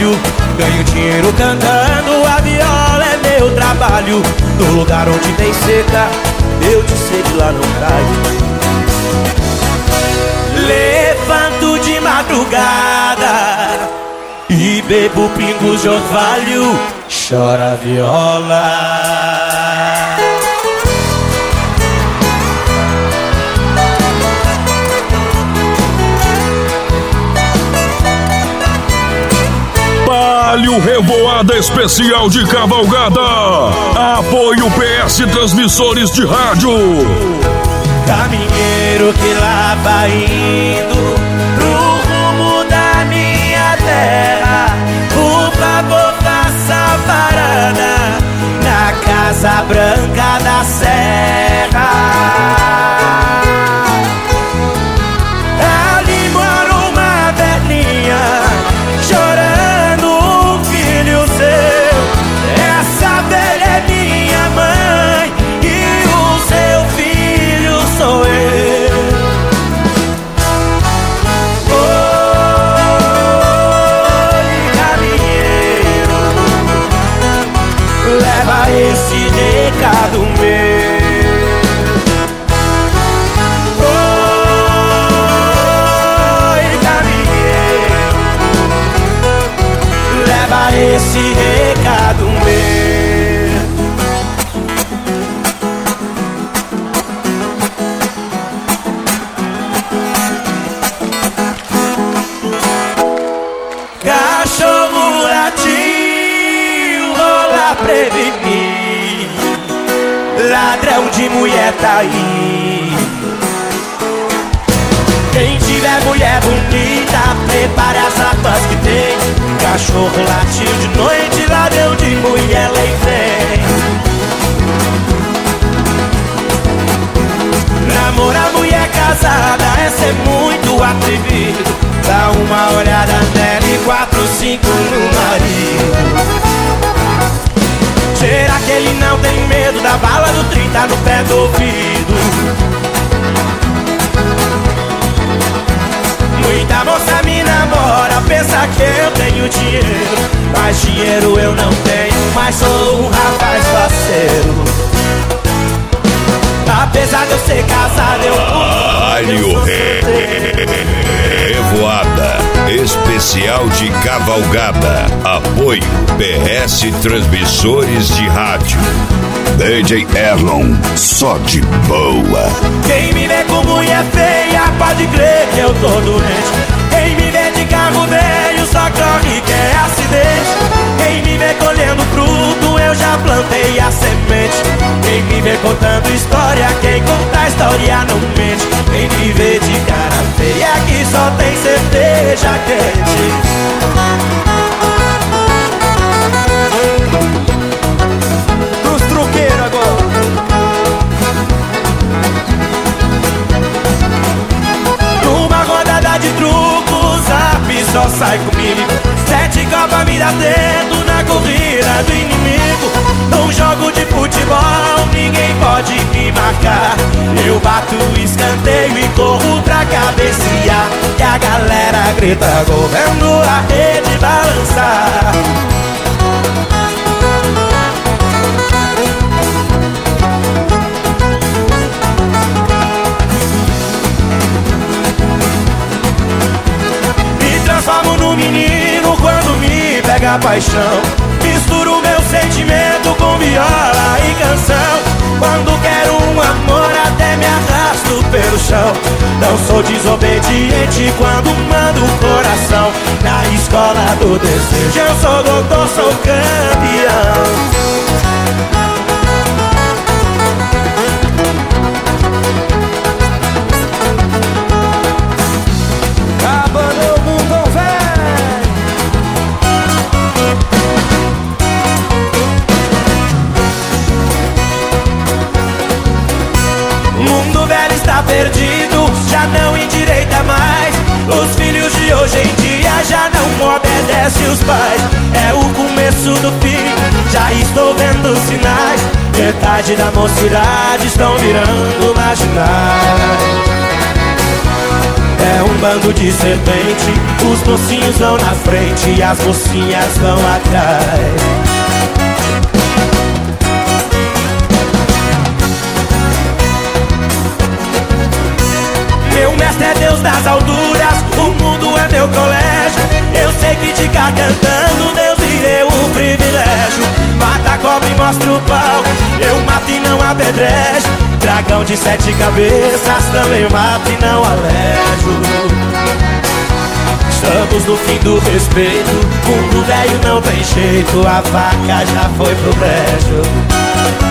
trabalho. Ganho dinheiro cantando, a viola é meu trabalho. No lugar onde tem seca, eu de sede lá não caio. Levanto de madrugada e bebo pingos de orvalho. Chora a viola. Palio Revoada Especial de Cavalgada. Apoio PS Transmissores de Rádio. Caminheiro que lá vai indo pro rumo da minha terra, por favor faça parada na Casa Branca da Serra. Ali mora uma velhinha chorando um filho seu. Essa velha é minha mãe e o seu filho sou eu. Oi, caminheiro, leva esse recado meu. Oi, caminheiro, leva esse recado meu. Cachorro latiu, rola prevenir, ladrão de mulher tá aí. Quem tiver mulher bonita, prepare as latas que tem. Cachorro latiu de noite, ladrão de mulher lei vem. Namorar mulher casada é ser muito atrevido. Dá uma olhada nela e 4, 5 no marido. Será que ele não tem medo da bala do 30 no pé do ouvido? Muita moça me namora, pensa que eu tenho dinheiro, mas dinheiro eu não tenho, mas sou um rapaz parceiro. Apesar de eu ser casado, eu Palio Revoada Especial de Cavalgada. Apoio PS Transmissores de Rádio. DJ Erlon, só de boa. Quem me vê com mulher feia pode crer que eu tô doente. Quem me vê de carro velho só corre que é acidente. Quem me vê colhendo fruto, eu já plantei a semente. Quem me vê contando história, quem conta a história não mente. Quem me vê de cara feia que só tem cerveja quente. Dos truqueiros agora. Numa rodada de trucos, Zap só sai comigo. 7 copas me dá dedo na corrida do inimigo. Num jogo de futebol, ninguém pode me marcar. Eu bato o escanteio e corro pra cabecear. E a galera grita gol, vendo a rede balançar. Me transformo no menino quando me pega a paixão. Misturo meu sentimento com viola e canção. Quando quero um amor até me arrasto pelo chão. Não sou desobediente quando mando o coração. Na escola do desejo eu sou doutor, sou campeão. Acabando o mundo, velho. O mundo velho está perdido, já não endireita mais. Os filhos de hoje em dia já não obedecem os pais. É o começo do fim, já estou vendo sinais. Metade da mocidade estão virando marginais. É um bando de serpente, os mocinhos vão na frente e as mocinhas vão atrás. Meu mestre é Deus das alturas, o mundo é meu colégio. Eu sei que ficar cantando Deus e eu um privilégio. Mata a cobra e mostra o pau, eu mato e não apedrejo. Dragão de 7 cabeças também mato e não alejo. Estamos no fim do respeito, mundo velho não tem jeito, a vaca já foi pro brejo.